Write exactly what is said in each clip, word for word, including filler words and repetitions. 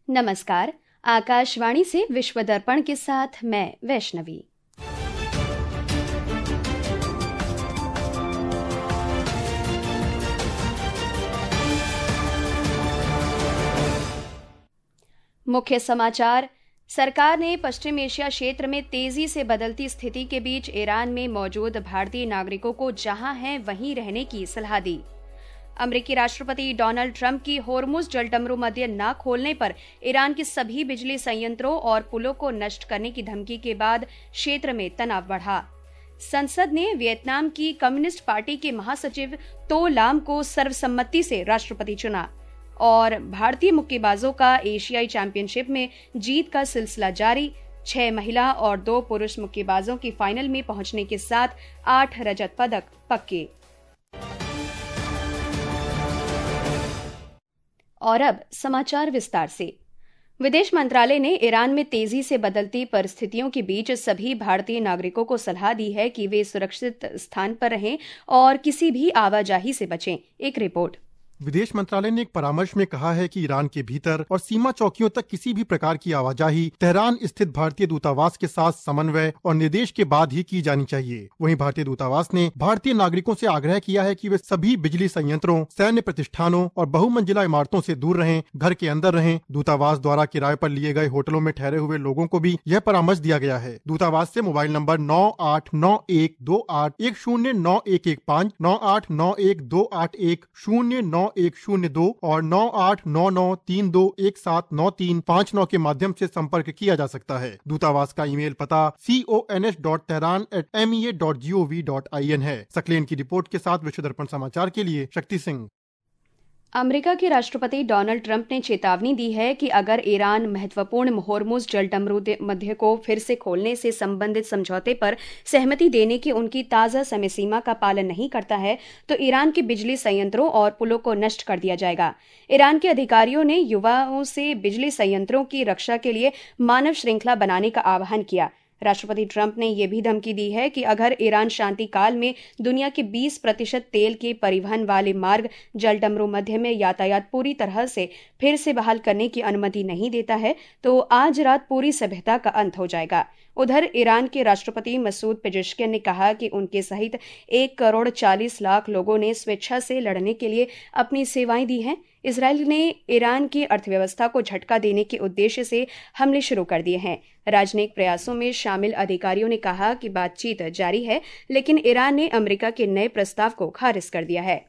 नमस्कार। आकाशवाणी से विश्व दर्पण के साथ मैं वैष्णवी। मुख्य समाचार। सरकार ने पश्चिम एशिया क्षेत्र में तेजी से बदलती स्थिति के बीच ईरान में मौजूद भारतीय नागरिकों को जहां हैं वहीं रहने की सलाह दी। अमेरिकी राष्ट्रपति डोनाल्ड ट्रंप की होर्मुज जलडमरू मध्य न खोलने पर ईरान के सभी बिजली संयंत्रों और पुलों को नष्ट करने की धमकी के बाद क्षेत्र में तनाव बढ़ा। संसद ने वियतनाम की कम्युनिस्ट पार्टी के महासचिव तो लाम को सर्वसम्मति से राष्ट्रपति चुना। और भारतीय मुक्केबाजों का एशियाई चैंपियनशिप में जीत का सिलसिला जारी। छह महिला और दो पुरुष मुक्केबाजों की फाइनल में पहुंचने के साथ आठ रजत पदक पक्के। और अब समाचार विस्तार से। विदेश मंत्रालय ने ईरान में तेजी से बदलती परिस्थितियों के बीच सभी भारतीय नागरिकों को सलाह दी है कि वे सुरक्षित स्थान पर रहें और किसी भी आवाजाही से बचें। एक रिपोर्ट। विदेश मंत्रालय ने एक परामर्श में कहा है कि ईरान के भीतर और सीमा चौकियों तक किसी भी प्रकार की आवाजाही तेहरान स्थित भारतीय दूतावास के साथ समन्वय और निर्देश के बाद ही की जानी चाहिए। वहीं भारतीय दूतावास ने भारतीय नागरिकों से आग्रह किया है कि वे सभी बिजली संयंत्रों, सैन्य प्रतिष्ठानों और बहुमंजिला इमारतों से दूर रहें, घर के अंदर रहें। दूतावास द्वारा किराए पर लिए गए होटलों में ठहरे हुए लोगों को भी यह परामर्श दिया गया है। दूतावास से मोबाइल नंबर नौ आठ नौ एक दो आठ एक शून्य नौ एक एक पाँच, नौ आठ नौ एक दो आठ एक शून्य नौ एक शून्य दो और नौ आठ नौ नौ तीन दो एक सात नौ तीन पाँच नौ के माध्यम से संपर्क किया जा सकता है। दूतावास का ईमेल पता C O N S dot Tehran at M E A dot G O V dot I N है। सकलेन की रिपोर्ट के साथ विश्व दर्पण समाचार के लिए शक्ति सिंह। अमेरिका के राष्ट्रपति डोनाल्ड ट्रंप ने चेतावनी दी है कि अगर ईरान महत्वपूर्ण होर्मुज जलडमरू मध्य को फिर से खोलने से संबंधित समझौते पर सहमति देने की उनकी ताज़ा समय सीमा का पालन नहीं करता है तो ईरान के बिजली संयंत्रों और पुलों को नष्ट कर दिया जाएगा। ईरान के अधिकारियों ने युवाओं से बिजली संयंत्रों की रक्षा के लिए मानव श्रृंखला बनाने का आह्वान किया। राष्ट्रपति ट्रंप ने यह भी धमकी दी है कि अगर ईरान शांति काल में दुनिया के बीस प्रतिशत तेल के परिवहन वाले मार्ग जलडमरू मध्य में यातायात पूरी तरह से फिर से बहाल करने की अनुमति नहीं देता है तो आज रात पूरी सभ्यता का अंत हो जाएगा। उधर ईरान के राष्ट्रपति मसूद पेजेश्कियन ने कहा कि उनके सहित एक करोड़ चालीस लाख लोगों ने स्वेच्छा से लड़ने के लिए अपनी सेवाएं दी हैं। इजरायल ने ईरान की अर्थव्यवस्था को झटका देने के उद्देश्य से हमले शुरू कर दिए हैं। राजनयिक प्रयासों में शामिल अधिकारियों ने कहा कि बातचीत जारी है, लेकिन ईरान ने अमेरिका के नए प्रस्ताव को खारिज कर दिया है।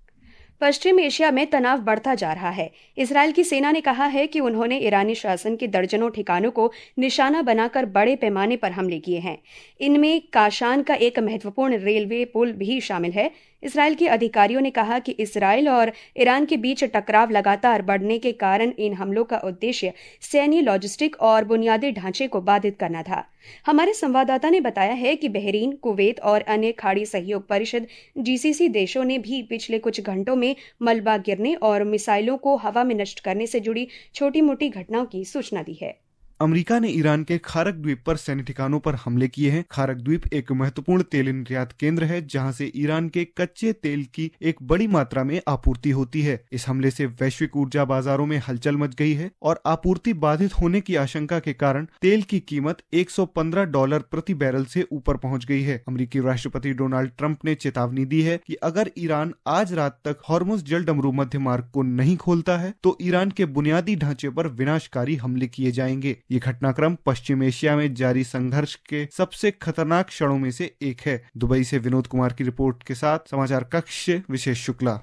पश्चिम एशिया में तनाव बढ़ता जा रहा है। इजरायल की सेना ने कहा है कि उन्होंने ईरानी शासन के दर्जनों ठिकानों को निशाना बनाकर बड़े पैमाने पर हमले किए हैं। इनमें काशान का एक महत्वपूर्ण रेलवे पुल भी शामिल है। इजरायल के अधिकारियों ने कहा कि इजरायल और ईरान के बीच टकराव लगातार बढ़ने के कारण इन हमलों का उद्देश्य सैन्य, लॉजिस्टिक और बुनियादी ढांचे को बाधित करना था। हमारे संवाददाता ने बताया है कि बहरीन, कुवैत और अन्य खाड़ी सहयोग परिषद जी सी सी देशों ने भी पिछले कुछ घंटों में मलबा गिरने और मिसाइलों को हवा में नष्ट करने से जुड़ी छोटी मोटी घटनाओं की सूचना दी है। अमेरिका ने ईरान के खारक द्वीप पर सैन्य ठिकानों पर हमले किए हैं। खारक द्वीप एक महत्वपूर्ण तेल निर्यात केंद्र है जहां से ईरान के कच्चे तेल की एक बड़ी मात्रा में आपूर्ति होती है। इस हमले से वैश्विक ऊर्जा बाजारों में हलचल मच गई है और आपूर्ति बाधित होने की आशंका के कारण तेल की कीमत एक सौ पंद्रह डॉलर प्रति बैरल से ऊपर पहुंच गई है। अमेरिकी राष्ट्रपति डोनाल्ड ट्रंप ने चेतावनी दी है कि अगर ईरान आज रात तक होर्मुज जलडमरू मध्य मार्ग को नहीं खोलता है तो ईरान के बुनियादी ढांचे पर विनाशकारी हमले किए जाएंगे। ये घटनाक्रम पश्चिम एशिया में जारी संघर्ष के सबसे खतरनाक क्षणों में से एक है। दुबई से विनोद कुमार की रिपोर्ट के साथ समाचार कक्ष से विशेष शुक्ला।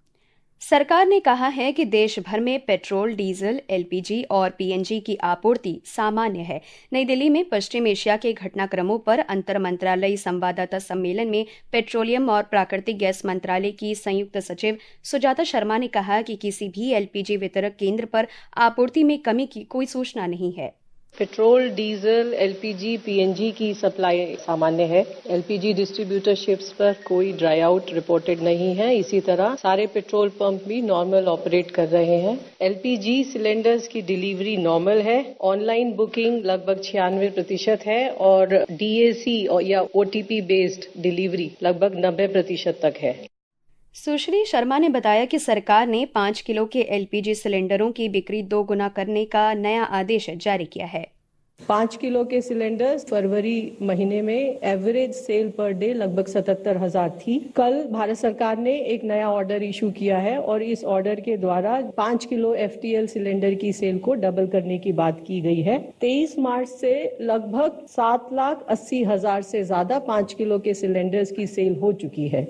सरकार ने कहा है कि देश भर में petrol, diesel, L P G और पी एन जी की आपूर्ति सामान्य है। नई दिल्ली में पश्चिम एशिया के घटनाक्रमों पर अंतर मंत्रालयी संवाददाता सम्मेलन में पेट्रोलियम और प्राकृतिक गैस मंत्रालय की संयुक्त सचिव सुजाता शर्मा ने कहा कि किसी भी एल पी जी वितरक केंद्र पर आपूर्ति में कमी की कोई सूचना नहीं है। Petrol, diesel, L P G, P N G की सप्लाई सामान्य है। एल पी जी डिस्ट्रीब्यूटरशिप्स पर कोई ड्राई आउट रिपोर्टेड नहीं है। इसी तरह सारे पेट्रोल पंप भी नॉर्मल ऑपरेट कर रहे हैं। एल पी जी सिलेंडर्स की डिलीवरी नॉर्मल है। ऑनलाइन बुकिंग लगभग छियानवे प्रतिशत है और डी ए सी या O T P based delivery लगभग नब्बे प्रतिशत तक है। सुश्री शर्मा ने बताया कि सरकार ने पाँच किलो के एलपीजी सिलेंडरों की बिक्री दो गुना करने का नया आदेश जारी किया है। पाँच किलो के सिलेंडर्स फरवरी महीने में एवरेज सेल पर डे लगभग सतहत्तर हजार थी। कल भारत सरकार ने एक नया ऑर्डर इशू किया है और इस ऑर्डर के द्वारा पाँच किलो एफटीएल सिलेंडर की सेल को डबल करने की बात की गई है। तेईस मार्च से लगभग सात लाख अस्सी हजार से ज्यादा पाँच किलो के सिलेंडर्स की सेल हो चुकी है।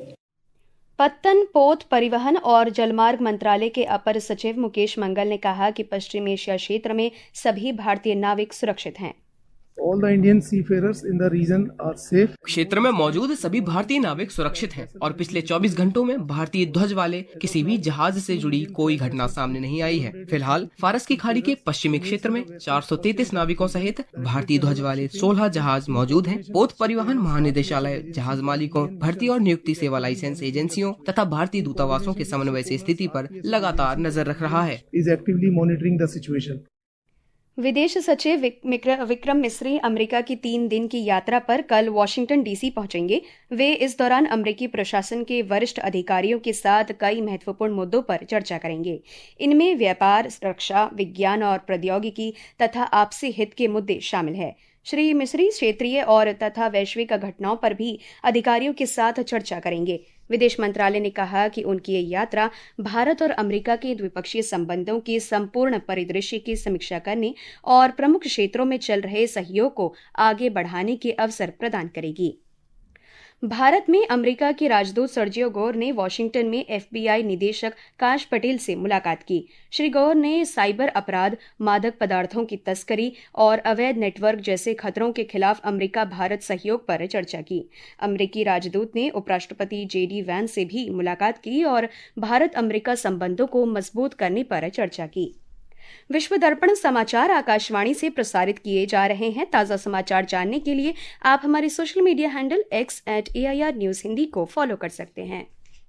पत्तन, पोत, परिवहन और जलमार्ग मंत्रालय के अपर सचिव मुकेश मंगल ने कहा कि पश्चिम एशिया क्षेत्र में सभी भारतीय नाविक सुरक्षित हैं। All the Indian seafarers in the region are safe. क्षेत्र में मौजूद सभी भारतीय नाविक सुरक्षित हैं और पिछले चौबीस घंटों में भारतीय ध्वज वाले किसी भी जहाज से जुड़ी कोई घटना सामने नहीं आई है। फिलहाल फारस की खाड़ी के पश्चिमी क्षेत्र में चार सौ तैंतीस नाविकों सहित भारतीय ध्वज वाले सोलह जहाज मौजूद हैं। पोत परिवहन महानिदेशालय जहाज मालिकों, भर्ती और नियुक्ति सेवा लाइसेंस एजेंसियों तथा भारतीय दूतावासों के समन्वय से स्थिति पर लगातार नजर रख रहा है। Is actively monitoring the situation. विदेश सचिव विक्रम मिस्री अमेरिका की तीन दिन की यात्रा पर कल वॉशिंगटन डीसी पहुंचेंगे। वे इस दौरान अमेरिकी प्रशासन के वरिष्ठ अधिकारियों के साथ कई महत्वपूर्ण मुद्दों पर चर्चा करेंगे। इनमें व्यापार, रक्षा, विज्ञान और प्रौद्योगिकी तथा आपसी हित के मुद्दे शामिल हैं। श्री मिस्री क्षेत्रीय और तथा वैश्विक घटनाओं पर भी अधिकारियों के साथ चर्चा करेंगे। विदेश मंत्रालय ने कहा कि उनकी ये यात्रा भारत और अमेरिका के द्विपक्षीय संबंधों के संपूर्ण परिदृश्य की समीक्षा करने और प्रमुख क्षेत्रों में चल रहे सहयोग को आगे बढ़ाने के अवसर प्रदान करेगी। भारत में अमेरिका के राजदूत सर्जियो गोर ने वॉशिंगटन में एफबीआई निदेशक काश पटेल से मुलाकात की। श्री गोर ने साइबर अपराध, मादक पदार्थों की तस्करी और अवैध नेटवर्क जैसे खतरों के खिलाफ अमेरिका भारत सहयोग पर चर्चा की। अमेरिकी राजदूत ने उपराष्ट्रपति जेडी वैंस से भी मुलाकात की और भारत अमेरिका संबंधों को मजबूत करने पर चर्चा की। विश्व दर्पण समाचार आकाशवाणी से प्रसारित किए जा रहे हैं। ताज़ा समाचार जानने के लिए आप हमारे social media handle X at A I R news Hindi को फॉलो कर सकते हैं।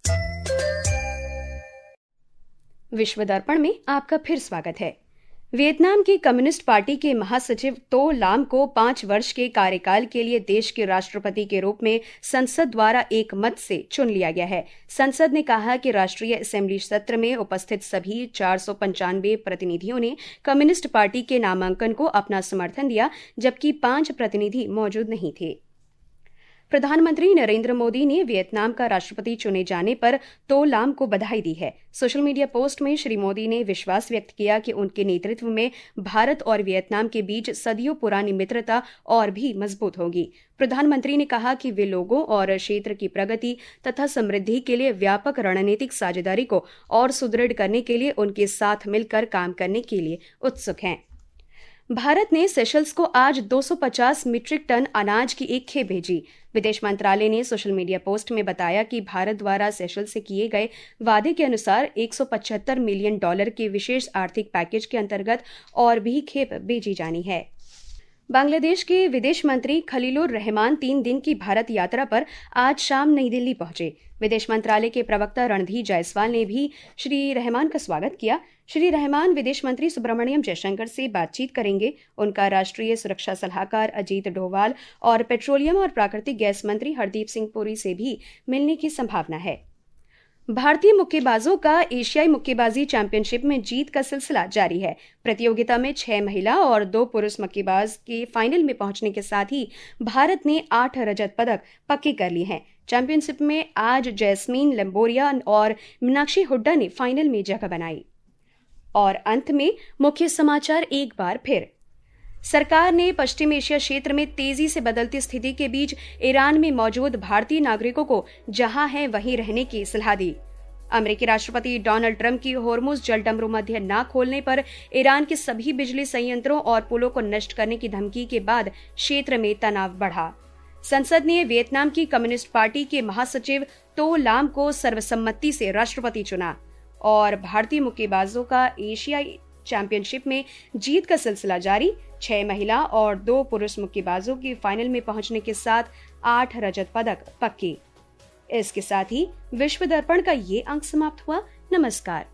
विश्व दर्पण में आपका फिर स्वागत है। वियतनाम की कम्युनिस्ट पार्टी के महासचिव तो लाम को पांच वर्ष के कार्यकाल के लिए देश के राष्ट्रपति के रूप में संसद द्वारा एक मत से चुन लिया गया है। संसद ने कहा कि राष्ट्रीय असेंबली सत्र में उपस्थित सभी चार सौ पंचानवे प्रतिनिधियों ने कम्युनिस्ट पार्टी के नामांकन को अपना समर्थन दिया, जबकि पांच प्रतिनिधि मौजूद नहीं थे। प्रधानमंत्री नरेंद्र मोदी ने वियतनाम का राष्ट्रपति चुने जाने पर तो लाम को बधाई दी है। सोशल मीडिया पोस्ट में श्री मोदी ने विश्वास व्यक्त किया कि उनके नेतृत्व में भारत और वियतनाम के बीच सदियों पुरानी मित्रता और भी मजबूत होगी। प्रधानमंत्री ने कहा कि वे लोगों और क्षेत्र की प्रगति तथा समृद्धि के लिए व्यापक रणनीतिक साझेदारी को और सुदृढ़ करने के लिए उनके साथ मिलकर काम करने के लिए उत्सुक हैं। भारत ने सेशल्स को आज दो सौ पचास मीट्रिक टन अनाज की एक खेप भेजी। विदेश मंत्रालय ने सोशल मीडिया पोस्ट में बताया कि भारत द्वारा सेशल से किए गए वादे के अनुसार एक सौ पचहत्तर मिलियन डॉलर के विशेष आर्थिक पैकेज के अंतर्गत और भी खेप भेजी जानी है। बांग्लादेश के विदेश मंत्री खलीलुर रहमान तीन दिन की भारत यात्रा पर आज शाम नई दिल्ली पहुंचे। विदेश मंत्रालय के प्रवक्ता रणधीर जायसवाल ने भी श्री रहमान का स्वागत किया। श्री रहमान विदेश मंत्री सुब्रमण्यम जयशंकर से बातचीत करेंगे। उनका राष्ट्रीय सुरक्षा सलाहकार अजीत डोभाल और पेट्रोलियम और प्राकृतिक गैस मंत्री हरदीप सिंह पुरी से भी मिलने की संभावना है। भारतीय मुक्केबाजों का एशियाई मुक्केबाजी चैंपियनशिप में जीत का सिलसिला जारी है। प्रतियोगिता में छह महिला और दो पुरुष मुक्केबाज के फाइनल में पहुंचने के साथ ही भारत ने आठ रजत पदक पक्के कर लिए हैं। चैंपियनशिप में आज जैस्मीन लंबोरिया और मीनाक्षी हुड्डा ने फाइनल में जगह बनाई। और अंत में मुख्य समाचार एक बार फिर। सरकार ने पश्चिम एशिया क्षेत्र में तेजी से बदलती स्थिति के बीच ईरान में मौजूद भारतीय नागरिकों को जहां है वहीं रहने की सलाह दी। अमेरिकी राष्ट्रपति डोनाल्ड ट्रंप की होर्मुज जलडमरू मध्य न खोलने पर ईरान के सभी बिजली संयंत्रों और पुलों को नष्ट करने की धमकी के बाद क्षेत्र में तनाव बढ़ा। संसद ने वियतनाम की कम्युनिस्ट पार्टी के महासचिव तो लाम को सर्वसम्मति से राष्ट्रपति चुना। और भारतीय मुक्केबाजों का एशियाई चैंपियनशिप में जीत का सिलसिला जारी। छह महिला और दो पुरुष मुक्केबाजों की फाइनल में पहुंचने के साथ आठ रजत पदक पक्के। इसके साथ ही विश्व दर्पण का ये अंक समाप्त हुआ। नमस्कार।